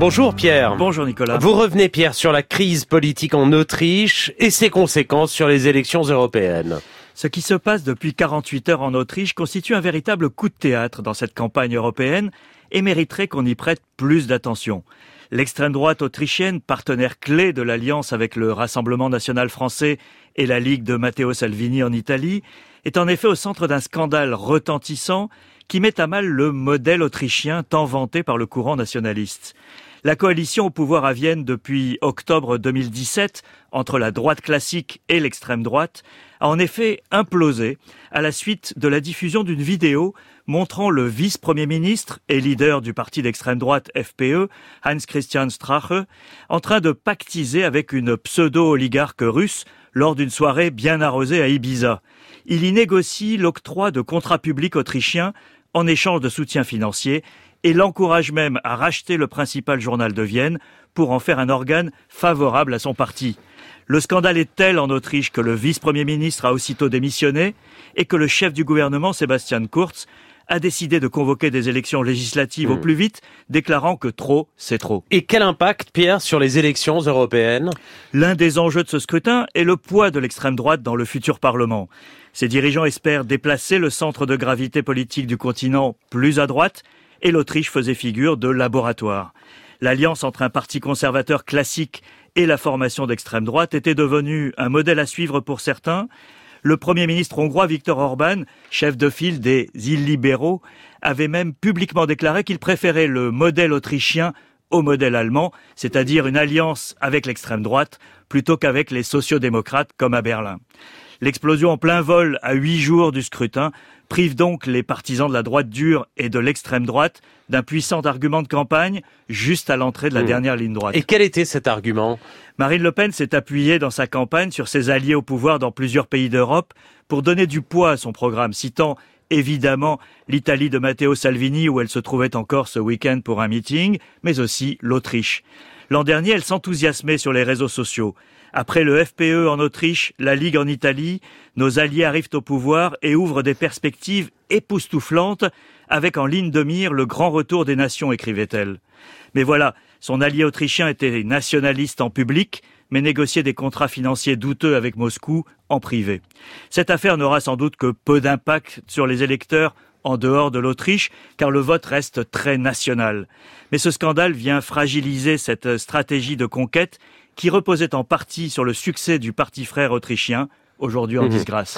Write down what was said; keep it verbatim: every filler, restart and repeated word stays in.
Bonjour Pierre. Bonjour Nicolas. Vous revenez Pierre sur la crise politique en Autriche et ses conséquences sur les élections européennes. Ce qui se passe depuis quarante-huit heures en Autriche constitue un véritable coup de théâtre dans cette campagne européenne et mériterait qu'on y prête plus d'attention. L'extrême droite autrichienne, partenaire clé de l'alliance avec le Rassemblement national français et la Ligue de Matteo Salvini en Italie, est en effet au centre d'un scandale retentissant qui met à mal le modèle autrichien tant vanté par le courant nationaliste. La coalition au pouvoir à Vienne depuis octobre deux mille dix-sept, entre la droite classique et l'extrême droite, a en effet implosé à la suite de la diffusion d'une vidéo montrant le vice-premier ministre et leader du parti d'extrême droite F P E, Heinz-Christian Strache, en train de pactiser avec une pseudo-oligarque russe lors d'une soirée bien arrosée à Ibiza. Il y négocie l'octroi de contrats publics autrichiens en échange de soutien financier et l'encourage même à racheter le principal journal de Vienne pour en faire un organe favorable à son parti. Le scandale est tel en Autriche que le vice-premier ministre a aussitôt démissionné et que le chef du gouvernement, Sebastian Kurz, a décidé de convoquer des élections législatives mmh. au plus vite, déclarant que trop, c'est trop. Et quel impact, Pierre, sur les élections européennes ? L'un des enjeux de ce scrutin est le poids de l'extrême droite dans le futur Parlement. Ses dirigeants espèrent déplacer le centre de gravité politique du continent plus à droite, et l'Autriche faisait figure de laboratoire. L'alliance entre un parti conservateur classique et la formation d'extrême droite était devenue un modèle à suivre pour certains. Le Premier ministre hongrois Viktor Orban, chef de file des illibéraux, avait même publiquement déclaré qu'il préférait le modèle autrichien au modèle allemand, c'est-à-dire une alliance avec l'extrême droite plutôt qu'avec les sociodémocrates comme à Berlin. L'explosion en plein vol à huit jours du scrutin prive donc les partisans de la droite dure et de l'extrême droite d'un puissant argument de campagne juste à l'entrée de la mmh. dernière ligne droite. Et quel était cet argument ? Marine Le Pen s'est appuyée dans sa campagne sur ses alliés au pouvoir dans plusieurs pays d'Europe pour donner du poids à son programme, citant évidemment l'Italie de Matteo Salvini où elle se trouvait encore ce week-end pour un meeting, mais aussi l'Autriche. L'an dernier, elle s'enthousiasmait sur les réseaux sociaux. Après le F P E en Autriche, la Ligue en Italie, nos alliés arrivent au pouvoir et ouvrent des perspectives époustouflantes avec en ligne de mire le grand retour des nations, écrivait-elle. Mais voilà, son allié autrichien était nationaliste en public, mais négociait des contrats financiers douteux avec Moscou en privé. Cette affaire n'aura sans doute que peu d'impact sur les électeurs en dehors de l'Autriche, car le vote reste très national. Mais ce scandale vient fragiliser cette stratégie de conquête qui reposait en partie sur le succès du parti frère autrichien, aujourd'hui en mmh. disgrâce.